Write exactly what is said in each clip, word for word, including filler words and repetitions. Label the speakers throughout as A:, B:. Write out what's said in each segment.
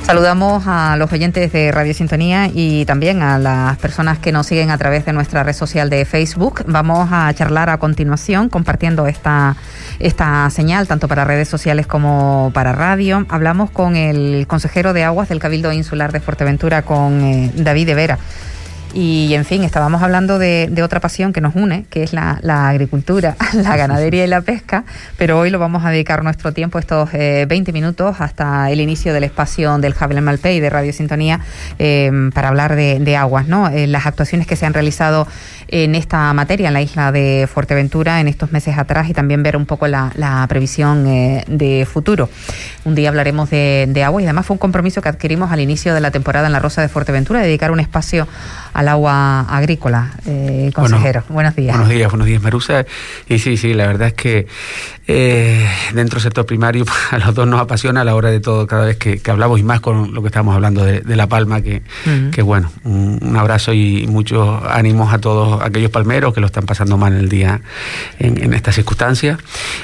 A: Saludamos a los oyentes de Radio Sintonía y también a las personas que nos siguen a través de nuestra red social de Facebook. Vamos a charlar a continuación compartiendo esta, esta señal tanto para redes sociales como para radio. Hablamos con el consejero de Aguas del Cabildo Insular de Fuerteventura, con eh, David de Vera. Y, en fin, estábamos hablando de, de otra pasión que nos une, que es la, la agricultura, la ganadería y la pesca, pero hoy lo vamos a dedicar nuestro tiempo, estos eh, veinte minutos, hasta el inicio del espacio del Javelin Malpé y de Radio Sintonía, eh, para hablar de, de aguas, ¿no? Eh, las actuaciones que se han realizado en esta materia en la isla de Fuerteventura en estos meses atrás, y también ver un poco la, la previsión eh, de futuro. Un día hablaremos de, de agua, y además fue un compromiso que adquirimos al inicio de la temporada en la Rosa de Fuerteventura, dedicar un espacio al agua agrícola. Eh, consejero, bueno, buenos días.
B: Buenos días, buenos días, Merusa. Y sí, sí, la verdad es que eh, dentro del sector primario a los dos nos apasiona a la hora de todo, cada vez que, que hablamos, y más con lo que estamos hablando de, de La Palma, que, uh-huh. que bueno, un, un abrazo y muchos ánimos a todos aquellos palmeros que lo están pasando mal el día en, en estas circunstancias.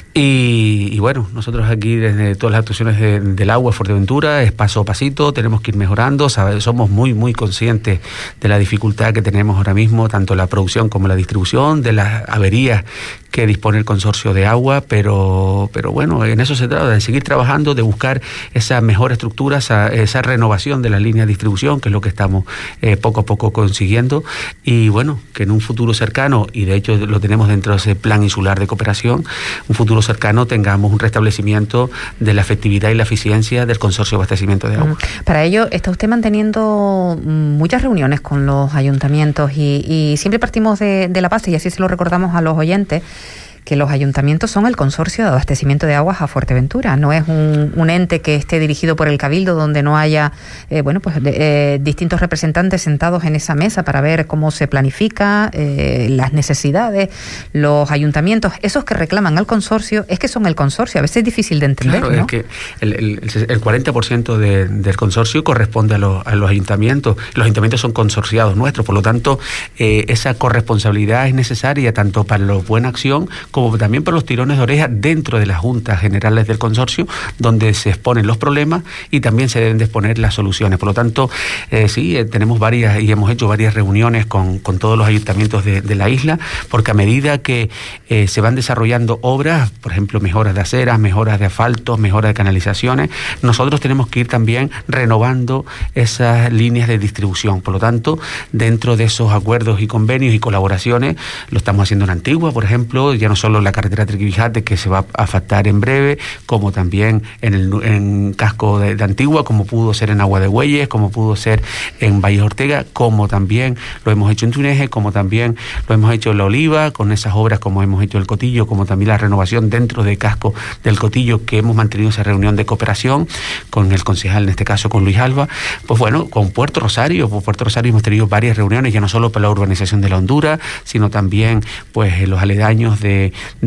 B: Y, y bueno, nosotros aquí desde todas las actuaciones de, del agua Fuerteventura es paso a pasito, tenemos que ir mejorando, ¿sabes? Somos muy muy conscientes de la dificultad que tenemos ahora mismo, tanto la producción como la distribución, de las averías que dispone el consorcio de agua, pero pero bueno, en eso se trata, de seguir trabajando, de buscar esa mejor estructura, esa, esa renovación de las líneas de distribución, que es lo que estamos eh, poco a poco consiguiendo, y bueno, que en un futuro cercano, y de hecho lo tenemos dentro de ese plan insular de cooperación, un futuro cercano tengamos un restablecimiento de la efectividad y la eficiencia del consorcio de abastecimiento de agua.
A: Para ello está usted manteniendo muchas reuniones con los ayuntamientos, y, y siempre partimos de, de la base, y así se lo recordamos a los oyentes, que los ayuntamientos son el consorcio de abastecimiento de aguas a Fuerteventura. No es un, un ente que esté dirigido por el Cabildo, donde no haya eh, bueno, pues de, eh, distintos representantes sentados en esa mesa para ver cómo se planifica, eh, las necesidades. Los ayuntamientos, esos que reclaman al consorcio, es que son el consorcio. A veces es difícil de entender,
B: claro,
A: ¿no?
B: Es que el, el, el cuarenta por ciento de, del consorcio corresponde a los, a los ayuntamientos. Los ayuntamientos son consorciados nuestros, por lo tanto, eh, esa corresponsabilidad es necesaria tanto para la buena acción como también por los tirones de oreja dentro de las juntas generales del consorcio, donde se exponen los problemas y también se deben de exponer las soluciones. Por lo tanto, eh, sí, eh, tenemos varias y hemos hecho varias reuniones con, con todos los ayuntamientos de, de la isla, porque a medida que eh, se van desarrollando obras, por ejemplo, mejoras de aceras, mejoras de asfaltos, mejoras de canalizaciones, nosotros tenemos que ir también renovando esas líneas de distribución. Por lo tanto, dentro de esos acuerdos y convenios y colaboraciones, lo estamos haciendo en Antigua, por ejemplo, ya no solo la carretera Triquibijate, que se va a asfaltar en breve, como también en el en casco de, de Antigua, como pudo ser en Agua de Bueyes, como pudo ser en Valle Ortega, como también lo hemos hecho en Tuneje, como también lo hemos hecho en La Oliva, con esas obras como hemos hecho en el Cotillo, como también la renovación dentro del casco del Cotillo, que hemos mantenido esa reunión de cooperación con el concejal, en este caso con Luis Alba. Pues bueno, con Puerto Rosario, por Puerto Rosario hemos tenido varias reuniones, ya no solo para la urbanización de la Honduras, sino también pues en los aledaños de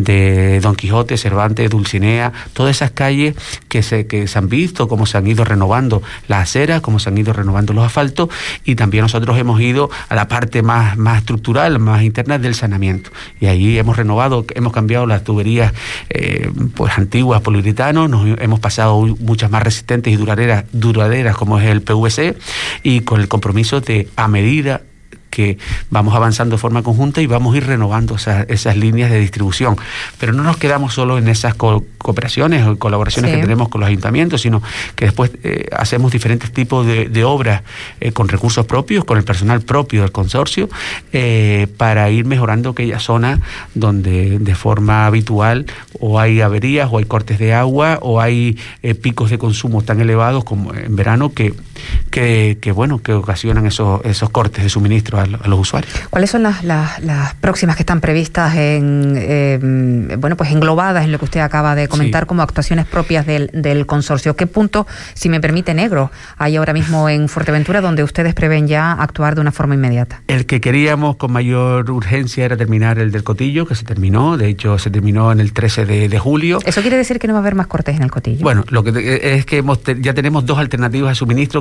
B: de Don Quijote, Cervantes, Dulcinea, todas esas calles que se, que se han visto, cómo se han ido renovando las aceras, cómo se han ido renovando los asfaltos, y también nosotros hemos ido a la parte más, más estructural, más interna del saneamiento, y ahí hemos renovado, hemos cambiado las tuberías eh, pues antiguas, poliuretano, nos hemos pasado muchas más resistentes y duraderas, duraderas como es el P V C, y con el compromiso de, a medida que vamos avanzando de forma conjunta, y vamos a ir renovando esas, esas líneas de distribución. Pero no nos quedamos solo en esas co- cooperaciones o colaboraciones sí. que tenemos con los ayuntamientos, sino que después eh, hacemos diferentes tipos de, de obras eh, con recursos propios, con el personal propio del consorcio, eh, para ir mejorando aquellas zonas donde de forma habitual o hay averías, o hay cortes de agua, o hay eh, picos de consumo tan elevados como en verano que, que, que bueno, que ocasionan esos, esos cortes de suministro a, a los usuarios.
A: ¿Cuáles son las, las, las próximas que están previstas en eh, bueno, pues englobadas en lo que usted acaba de comentar sí. como actuaciones propias del, del consorcio? ¿Qué punto, si me permite, negro hay ahora mismo en Fuerteventura donde ustedes prevén ya actuar de una forma inmediata?
B: El que queríamos con mayor urgencia era terminar el del Cotillo, que se terminó, de hecho se terminó en el trece de julio.
A: ¿Eso quiere decir que no va a haber más cortes en el Cotillo?
B: Bueno, lo que es que hemos, ya tenemos dos alternativas de suministro que hemos incrementado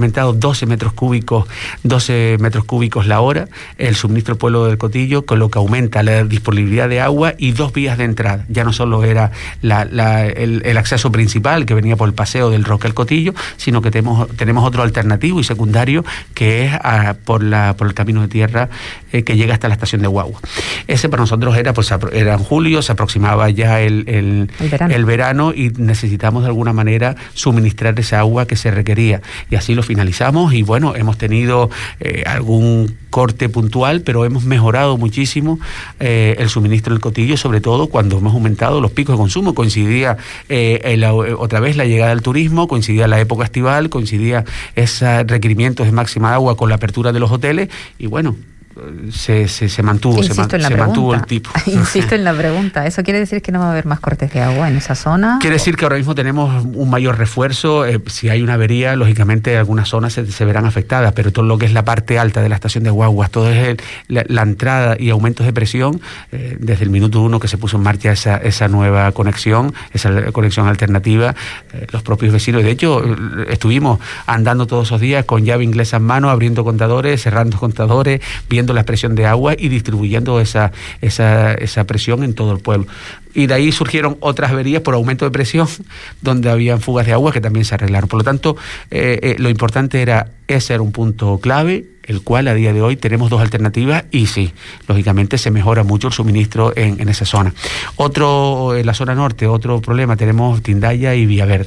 B: incrementado doce metros cúbicos, doce metros cúbicos la hora el suministro al pueblo del Cotillo, con lo que aumenta la disponibilidad de agua y dos vías de entrada. Ya no solo era la, la, el, el acceso principal que venía por el paseo del Roque al Cotillo, sino que tenemos, tenemos otro alternativo y secundario que es a, por, la, por el camino de tierra eh, que llega hasta la estación de Guagua. Ese para nosotros era, pues, era en julio, se aproximaba ya el, el, el, verano. el verano y necesitamos de alguna manera suministrar esa agua que se requería. Y así lo finalizamos y bueno, hemos tenido eh, algún corte puntual, pero hemos mejorado muchísimo eh, el suministro del Cotillo, sobre todo cuando hemos aumentado los picos de consumo. Coincidía eh, el, otra vez la llegada del turismo, coincidía la época estival, coincidía esos requerimientos de máxima agua con la apertura de los hoteles y bueno, Se, se, se mantuvo,
A: Insisto
B: se, man,
A: en la
B: se mantuvo el tipo.
A: Insisto en la pregunta. ¿Eso quiere decir que no va a haber más cortes de agua en esa zona?
B: Quiere decir que ahora mismo tenemos un mayor refuerzo. Eh, si hay una avería, lógicamente algunas zonas se, se verán afectadas, pero todo lo que es la parte alta de la estación de Guaguas, todo es el, la, la entrada y aumentos de presión, eh, desde el minuto uno que se puso en marcha esa, esa nueva conexión, esa conexión alternativa, eh, los propios vecinos. De hecho, estuvimos andando todos esos días con llave inglesa en mano, abriendo contadores, cerrando contadores, viendo la presión de agua y distribuyendo esa, esa, esa presión en todo el pueblo. Y de ahí surgieron otras averías por aumento de presión, donde habían fugas de agua que también se arreglaron. Por lo tanto, eh, eh, lo importante era, ese era un punto clave, el cual a día de hoy tenemos dos alternativas y sí, lógicamente se mejora mucho el suministro en, en esa zona. Otro, en la zona norte, otro problema, tenemos Tindaya y Villaverde.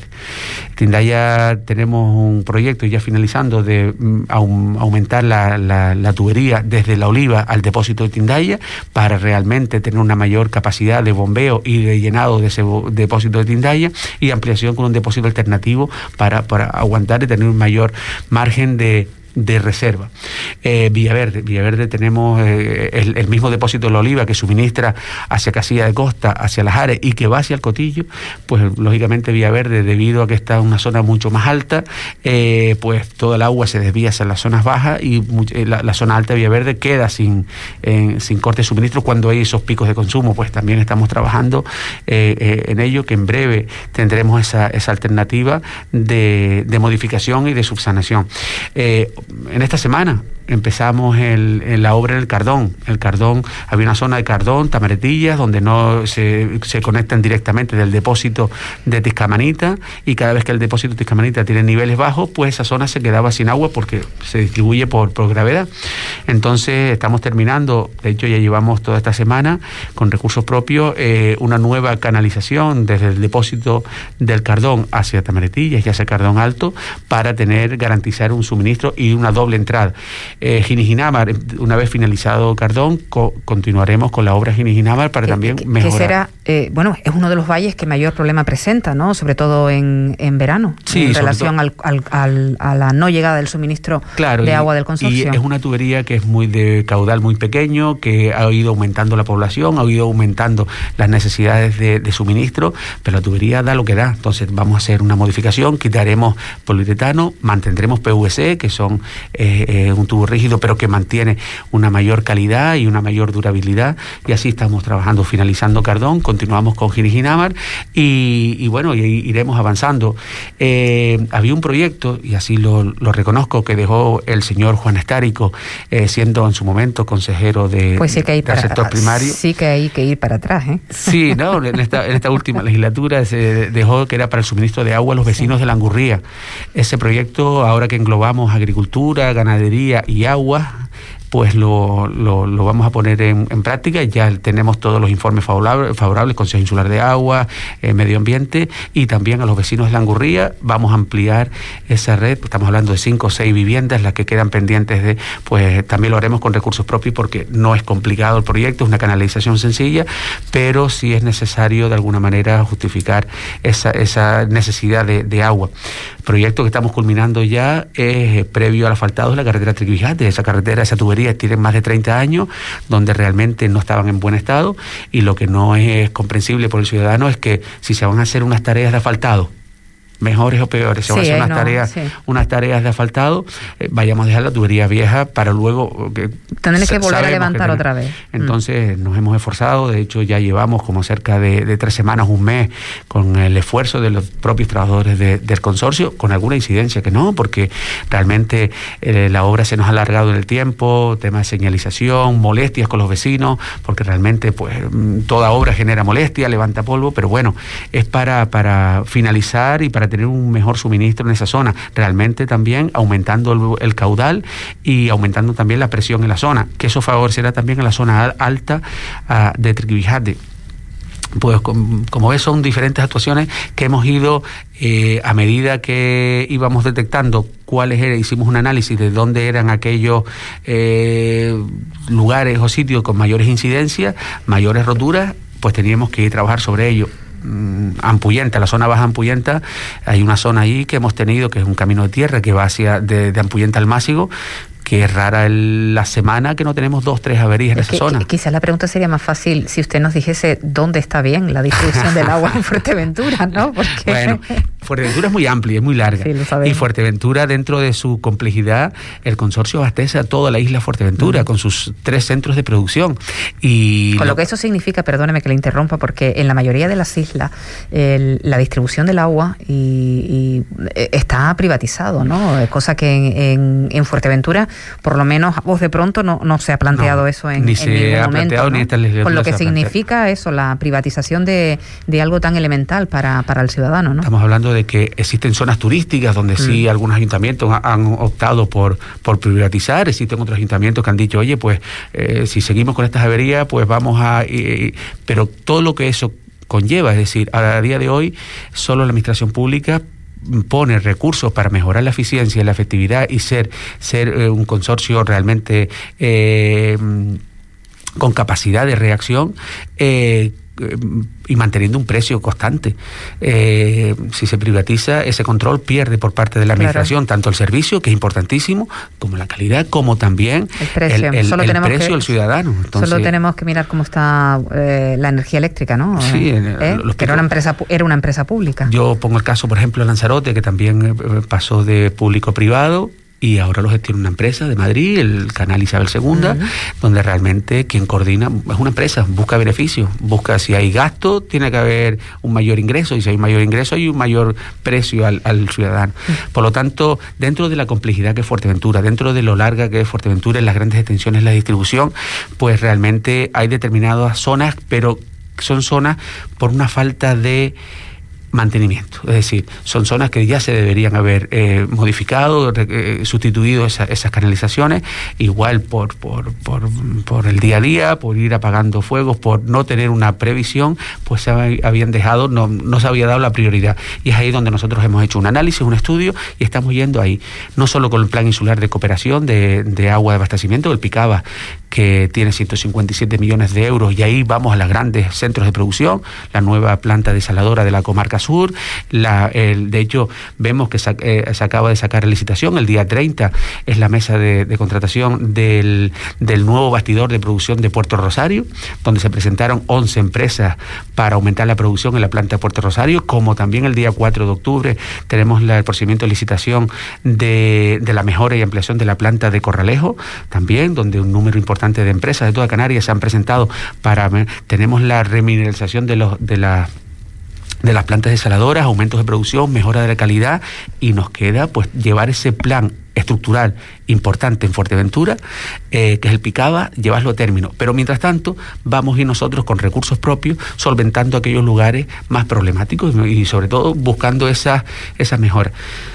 B: Tindaya tenemos un proyecto ya finalizando de um, aumentar la, la, la tubería desde La Oliva al depósito de Tindaya para realmente tener una mayor capacidad de bombeo y de llenado de ese depósito de Tindaya y ampliación con un depósito alternativo para, para aguantar y tener un mayor margen de de reserva. Eh, Villaverde, Villaverde tenemos eh, el, el mismo depósito de La Oliva que suministra hacia Casilla de Costa, hacia Las Ares y que va hacia el Cotillo, pues lógicamente Villaverde, debido a que está en una zona mucho más alta, eh, pues toda el agua se desvía hacia las zonas bajas y la, la zona alta de Villaverde queda sin, eh, sin corte de suministro cuando hay esos picos de consumo. Pues también estamos trabajando eh, eh, en ello, que en breve tendremos esa, esa alternativa de, de modificación y de subsanación. Eh, En esta semana empezamos el, el, la obra en el Cardón. El Cardón, había una zona de Cardón, Tamaretillas, donde no se, se conectan directamente del depósito de Tiscamanita, y cada vez que el depósito de Tiscamanita tiene niveles bajos, pues esa zona se quedaba sin agua porque se distribuye por, por gravedad. Entonces estamos terminando, de hecho ya llevamos toda esta semana con recursos propios, eh, una nueva canalización desde el depósito del Cardón hacia Tamaretillas y hacia Cardón Alto para tener, garantizar un suministro y una doble entrada. Eh, Ginijinámar, una vez finalizado Cardón, co continuaremos con la obra Ginijinámar para también
A: que,
B: mejorar.
A: Que será, eh, bueno, es uno de los valles que mayor problema presenta, ¿no? Sobre todo en, en verano,
B: sí,
A: en relación al, al, al, a la no llegada del suministro
B: claro,
A: de
B: y,
A: agua del consorcio.
B: Y es una tubería que es muy de caudal muy pequeño, que ha ido aumentando la población, ha ido aumentando las necesidades de, de suministro, pero la tubería da lo que da. Entonces vamos a hacer una modificación, quitaremos poliuretano, mantendremos P V C, que son eh, eh, un tubo rígido, pero que mantiene una mayor calidad y una mayor durabilidad, y así estamos trabajando, finalizando Cardón, continuamos con Ginijinámar y, y bueno, y iremos avanzando. Eh, había un proyecto, y así lo, lo reconozco, que dejó el señor Juan Estárico, eh, siendo en su momento consejero de,
A: pues sí que hay
B: del
A: para,
B: sector primario.
A: Sí que hay que ir para atrás, ¿eh?
B: Sí, no, en esta, en esta última legislatura se dejó que era para el suministro de agua a los vecinos sí. de Langurría. Ese proyecto, ahora que englobamos agricultura, ganadería y agua, pues lo, lo, lo vamos a poner en, en práctica. Ya tenemos todos los informes favorables, favorables Consejo Insular de Agua, eh, Medio Ambiente, y también a los vecinos de Langurría. Vamos a ampliar esa red, estamos hablando de cinco o seis viviendas, las que quedan pendientes de, pues también lo haremos con recursos propios porque no es complicado el proyecto, es una canalización sencilla, pero sí es necesario de alguna manera justificar esa, esa necesidad de, de agua. El proyecto que estamos culminando ya es previo al asfaltado de la carretera Triquijate. Esa carretera, esa tubería tienen más de treinta años, donde realmente no estaban en buen estado, y lo que no es comprensible por el ciudadano es que si se van a hacer unas tareas de asfaltado mejores o peores, se van
A: sí,
B: a hacer unas,
A: no,
B: tareas,
A: sí.
B: unas tareas de asfaltado, eh, vayamos a dejar la tubería vieja para luego... Eh,
A: Tener que volver a levantar otra vez.
B: Entonces mm. nos hemos esforzado, de hecho ya llevamos como cerca de, de tres semanas, un mes, con el esfuerzo de los propios trabajadores de, del consorcio, con alguna incidencia que no, porque realmente eh, la obra se nos ha alargado en el tiempo, tema de señalización, molestias con los vecinos, porque realmente pues toda obra genera molestia, levanta polvo, pero bueno, es para, para finalizar y para tener un mejor suministro en esa zona, realmente también aumentando el, el caudal y aumentando también la presión en la zona, que eso favorecerá también en la zona alta uh, de Triquibijate. Pues como ves, son diferentes actuaciones que hemos ido eh, a medida que íbamos detectando cuáles eran, hicimos un análisis de dónde eran aquellos eh, lugares o sitios con mayores incidencias, mayores roturas, pues teníamos que ir a trabajar sobre ello. Ampuyenta, la zona baja Ampuyenta, hay una zona ahí que hemos tenido, que es un camino de tierra que va hacia de, de Ampuyenta al Másigo, que es rara el, la semana que no tenemos dos, tres averías en
A: es
B: esa
A: que,
B: zona.
A: Quizás la pregunta sería más fácil si usted nos dijese dónde está bien la distribución del agua en Fuerteventura, ¿no? Porque...
B: Bueno, Fuerteventura es muy amplia, es muy larga.
A: Sí, lo sabemos.
B: Y Fuerteventura, dentro de su complejidad, el consorcio abastece a toda la isla Fuerteventura, uh-huh. con sus tres centros de producción. Y
A: con lo...
B: lo
A: que eso significa, perdóneme que le interrumpa, porque en la mayoría de las islas el, la distribución del agua y, y está privatizado, ¿no? Cosa que en, en, en Fuerteventura, por lo menos a voz de pronto, no, no se ha planteado no, eso en,
B: ni
A: en
B: se
A: ningún
B: ha
A: momento,
B: planteado,
A: ¿no?
B: Ni esta legislatura
A: con lo que
B: se
A: significa eso, la privatización de, de algo tan elemental para, para el ciudadano, ¿no?
B: Estamos hablando de que existen zonas turísticas donde mm. sí algunos ayuntamientos han optado por, por privatizar, existen otros ayuntamientos que han dicho, oye, pues eh, si seguimos con estas averías, pues vamos a... Eh, pero todo lo que eso conlleva, es decir, a día de hoy solo la administración pública pone recursos para mejorar la eficiencia y la efectividad y ser, ser eh, un consorcio realmente eh, con capacidad de reacción, eh, y manteniendo un precio constante. Eh, si se privatiza, ese control pierde por parte de la administración, claro. tanto el servicio, que es importantísimo, como la calidad, como también
A: el precio,
B: el, el,
A: solo
B: el
A: tenemos
B: precio
A: que,
B: del ciudadano. Entonces,
A: solo tenemos que mirar cómo está eh, la energía eléctrica, ¿no?
B: Sí,
A: ¿Eh?
B: los
A: que era una empresa, era una empresa pública.
B: Yo pongo el caso, por ejemplo, de Lanzarote, que también pasó de público a privado, y ahora lo gestiona una empresa de Madrid, el canal Isabel segunda, uh-huh. donde realmente quien coordina es una empresa, busca beneficios, busca si hay gasto, tiene que haber un mayor ingreso, y si hay un mayor ingreso hay un mayor precio al, al ciudadano. Uh-huh. Por lo tanto, dentro de la complejidad que es Fuerteventura, dentro de lo larga que es Fuerteventura, en las grandes extensiones, la distribución, pues realmente hay determinadas zonas, pero son zonas por una falta de mantenimiento, es decir, son zonas que ya se deberían haber eh, modificado, eh, sustituido esa, esas canalizaciones, igual por, por, por, por el día a día, por ir apagando fuegos, por no tener una previsión, pues se habían dejado, no, no se había dado la prioridad, y es ahí donde nosotros hemos hecho un análisis, un estudio, y estamos yendo ahí, no solo con el Plan Insular de Cooperación de, de Agua de Abastecimiento, el PICABA, que tiene ciento cincuenta y siete millones de euros, y ahí vamos a los grandes centros de producción, la nueva planta desaladora de la comarca sur, la, el, de hecho vemos que se, eh, se acaba de sacar la licitación, el día treinta es la mesa de, de contratación del, del nuevo bastidor de producción de Puerto Rosario, donde se presentaron once empresas para aumentar la producción en la planta de Puerto Rosario, como también el día cuatro de octubre tenemos la, el procedimiento de licitación de, de la mejora y ampliación de la planta de Corralejo, también donde un número importante de empresas de toda Canarias se han presentado para, tenemos la remineralización de los de la de las plantas desaladoras, aumentos de producción, mejora de la calidad, y nos queda pues llevar ese plan estructural importante en Fuerteventura, eh, que es el PICABA, llevarlo a término. Pero mientras tanto, vamos a ir nosotros con recursos propios, solventando aquellos lugares más problemáticos y sobre todo buscando esas esas mejoras.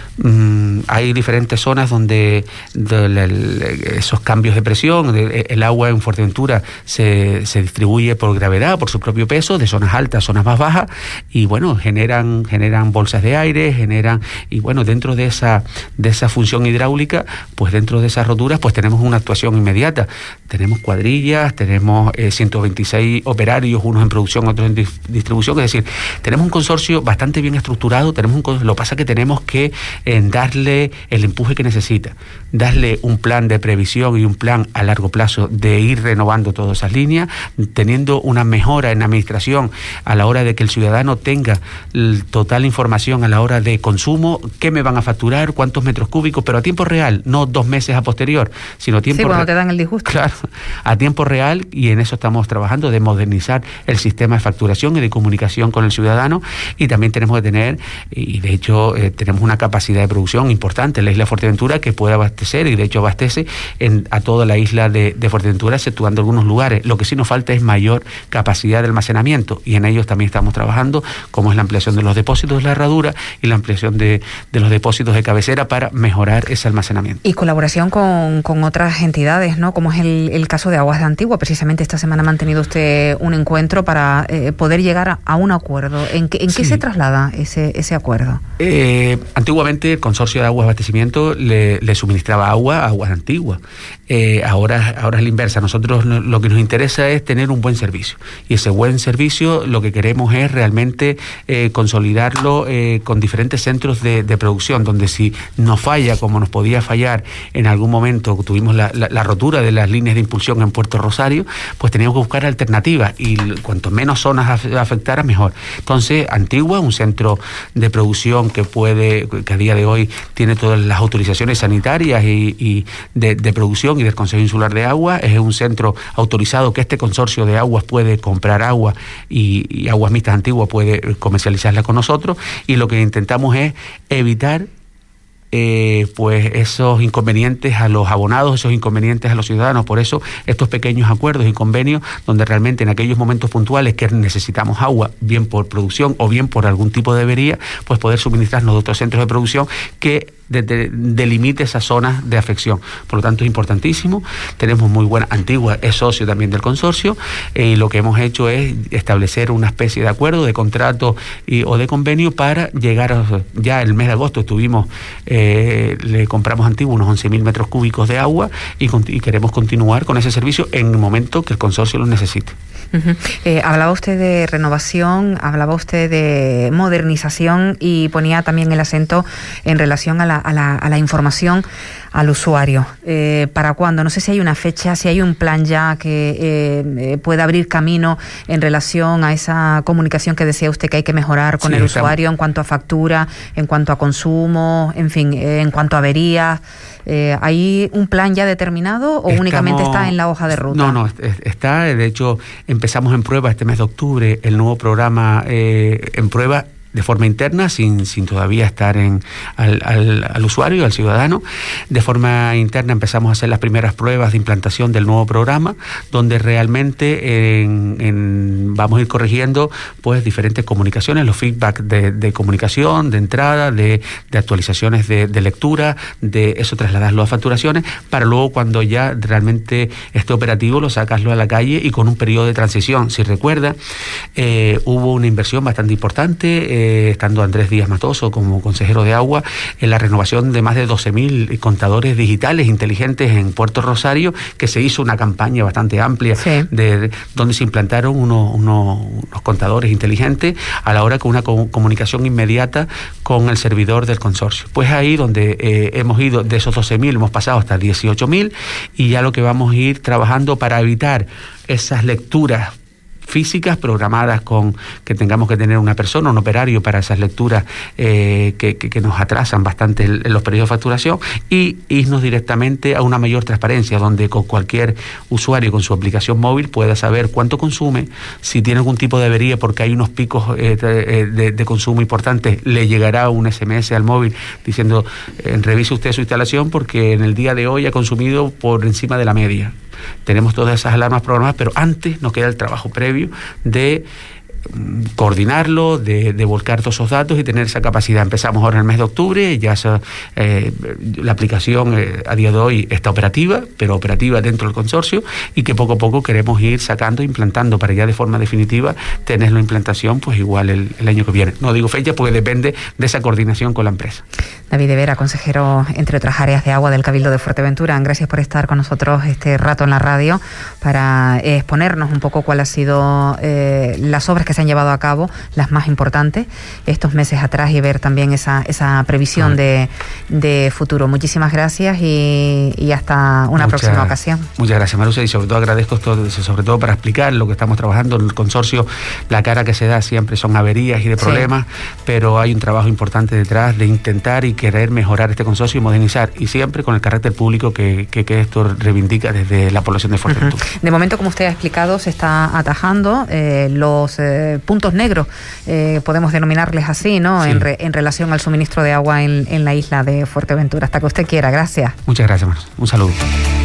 B: Mm, hay diferentes zonas donde de, de, de, esos cambios de presión, de, el agua en Fuerteventura se, se distribuye por gravedad, por su propio peso, de zonas altas a zonas más bajas, y bueno, generan generan bolsas de aire, generan, y bueno, dentro de esa de esa función hidráulica, pues dentro de esas roturas, pues tenemos una actuación inmediata. Tenemos cuadrillas, tenemos eh, ciento veintiséis operarios, unos en producción, otros en dis- distribución, es decir, tenemos un consorcio bastante bien estructurado, tenemos un, lo que pasa es que tenemos que en darle el empuje que necesita, darle un plan de previsión y un plan a largo plazo de ir renovando todas esas líneas, teniendo una mejora en la administración a la hora de que el ciudadano tenga total información a la hora de consumo, qué me van a facturar, cuántos metros cúbicos, pero a tiempo real, no dos meses a posterior, sino a tiempo
A: sí, cuando
B: re-
A: te dan el disgusto.
B: Claro, a tiempo real, y en eso estamos trabajando, de modernizar el sistema de facturación y de comunicación con el ciudadano, y también tenemos que tener, y de hecho eh, tenemos una capacidad de producción importante en la isla de Fuerteventura que puede abastecer, y de hecho abastece en, a toda la isla de, de Fuerteventura, exceptuando algunos lugares. Lo que sí nos falta es mayor capacidad de almacenamiento, y en ellos también estamos trabajando, como es la ampliación de los depósitos de la herradura y la ampliación de, de los depósitos de cabecera para mejorar ese almacenamiento.
A: Y colaboración con, con otras entidades, ¿no? Como es el, el caso de Aguas de Antigua. Precisamente esta semana ha mantenido usted un encuentro para eh, poder llegar a, a un acuerdo. ¿En qué, en qué sí. se traslada ese, ese acuerdo?
B: Eh, antiguamente el Consorcio de Aguas de Abastecimiento le, le suministraba agua a Aguas de Antigua. Eh, ahora, ahora es la inversa. Nosotros lo que nos interesa es tener un buen servicio, y ese buen servicio lo que queremos es realmente eh, consolidarlo eh, con diferentes centros de, de producción, donde si nos falla, como nos podía fallar en algún momento, tuvimos la, la, la rotura de las líneas de impulsión en Puerto Rosario, pues teníamos que buscar alternativas, y cuanto menos zonas afectaran, mejor. Entonces, Antigua, un centro de producción que puede, que a día de hoy tiene todas las autorizaciones sanitarias y, y de, de producción y del Consejo Insular de Agua, es un centro autorizado que este consorcio de aguas puede comprar agua, y, y Aguas Mixtas Antigua puede comercializarla con nosotros, y lo que intentamos es evitar Eh, pues esos inconvenientes a los abonados, esos inconvenientes a los ciudadanos. Por eso estos pequeños acuerdos y convenios, donde realmente en aquellos momentos puntuales que necesitamos agua, bien por producción o bien por algún tipo de avería, pues poder suministrarnos de otros centros de producción que de, de, delimite esas zonas de afección. Por lo tanto, es importantísimo. Tenemos muy buena, Antigua es socio también del consorcio, y eh, lo que hemos hecho es establecer una especie de acuerdo, de contrato y, o de convenio para llegar a, ya el mes de agosto estuvimos eh, Eh, le compramos a Antigua unos once mil metros cúbicos de agua, y, y queremos continuar con ese servicio en el momento que el consorcio lo necesite.
A: Uh-huh. Eh, hablaba usted de renovación, hablaba usted de modernización, y ponía también el acento en relación a la, a la, a la información al usuario. Eh, ¿Para cuándo? No sé si hay una fecha, si hay un plan ya que eh, pueda abrir camino en relación a esa comunicación que decía usted que hay que mejorar con sí, el estamos. usuario en cuanto a factura, en cuanto a consumo, en fin, eh, en cuanto a averías. Eh, ¿Hay un plan ya determinado o Estamos, únicamente está en la hoja de ruta?
B: No, no, está. De hecho, empezamos en prueba este mes de octubre el nuevo programa eh, en prueba de forma interna, sin, sin todavía estar en al, al, al usuario, al ciudadano. De forma interna empezamos a hacer las primeras pruebas de implantación del nuevo programa, donde realmente en, en, vamos a ir corrigiendo pues diferentes comunicaciones, los feedback de, de comunicación, de entrada, de, de actualizaciones de, de lectura, de eso trasladarlo a facturaciones, para luego cuando ya realmente esté operativo lo sacarlo a la calle, y con un periodo de transición. Si recuerda, eh, hubo una inversión bastante importante, eh, estando Andrés Díaz Matoso como consejero de agua, en la renovación de más de doce mil contadores digitales inteligentes en Puerto Rosario, que se hizo una campaña bastante amplia, sí. de, de donde se implantaron unos, unos, unos contadores inteligentes a la hora con una co- comunicación inmediata con el servidor del consorcio. Pues ahí donde eh, hemos ido, de esos doce mil hemos pasado hasta dieciocho mil, y ya lo que vamos a ir trabajando para evitar esas lecturas físicas programadas con que tengamos que tener una persona, un operario para esas lecturas eh, que, que, que nos atrasan bastante en los periodos de facturación, y irnos directamente a una mayor transparencia, donde con cualquier usuario con su aplicación móvil pueda saber cuánto consume, si tiene algún tipo de avería porque hay unos picos eh, de, de consumo importantes, le llegará un ese eme ese al móvil diciendo eh, revise usted su instalación porque en el día de hoy ha consumido por encima de la media. Tenemos todas esas alarmas programadas, pero antes nos queda el trabajo previo de coordinarlo, de, de volcar todos esos datos y tener esa capacidad. Empezamos ahora en el mes de octubre, ya esa, eh, la aplicación eh, a día de hoy está operativa, pero operativa dentro del consorcio, y que poco a poco queremos ir sacando, implantando para ya de forma definitiva tenerlo en implantación pues igual el, el año que viene. No digo fecha porque depende de esa coordinación con la empresa.
A: David de Vera, consejero entre otras áreas de agua del Cabildo de Fuerteventura, gracias por estar con nosotros este rato en la radio para exponernos un poco cuál ha sido eh, las obras que que se han llevado a cabo, las más importantes, estos meses atrás, y ver también esa, esa previsión de, de futuro. Muchísimas gracias y, y hasta una Mucha, próxima ocasión.
B: Muchas gracias, Marusa, y sobre todo agradezco todo, sobre todo para explicar lo que estamos trabajando en el consorcio. La cara que se da siempre son averías y de problemas, sí. pero hay un trabajo importante detrás de intentar y querer mejorar este consorcio y modernizar, y siempre con el carácter público que, que, que esto reivindica desde la población de Fuerteventura.
A: Uh-huh. De momento, como usted ha explicado, se está atajando eh, los eh, puntos negros, eh, podemos denominarles así, ¿no? Sí. En, re, en relación al suministro de agua en, en la isla de Fuerteventura. Hasta que usted quiera. Gracias.
B: Muchas gracias, Manos. Un saludo.